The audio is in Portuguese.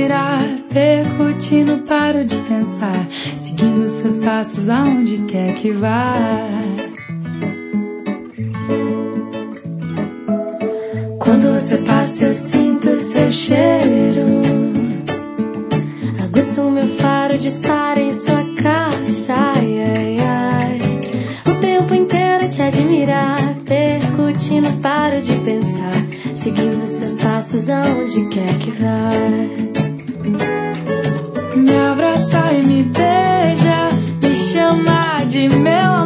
admirar, percutindo, paro de pensar, seguindo seus passos aonde quer que vá. Quando você passa eu sinto seu cheiro, aguço o meu faro, dispara em sua caça, ai, ai, ai. O tempo inteiro te admirar, percutindo, paro de pensar, seguindo seus passos aonde quer que vá. Me abraça e me beija, me chama de meu